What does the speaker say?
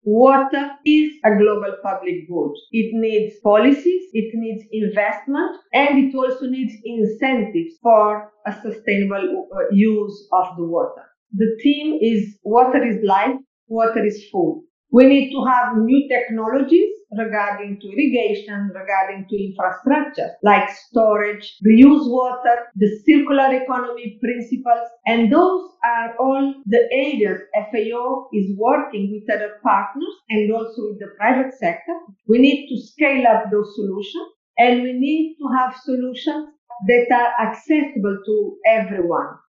Water is a global public good. It needs policies, it needs investment, and it also needs incentives for a sustainable use of the water. The theme is water is life, water is food. We need to have new technologies regarding to irrigation, regarding to infrastructure, like storage, reuse water, the circular economy principles, and those are all the areas FAO is working with other partners and also with the private sector. We need to scale up those solutions and we need to have solutions that are accessible to everyone.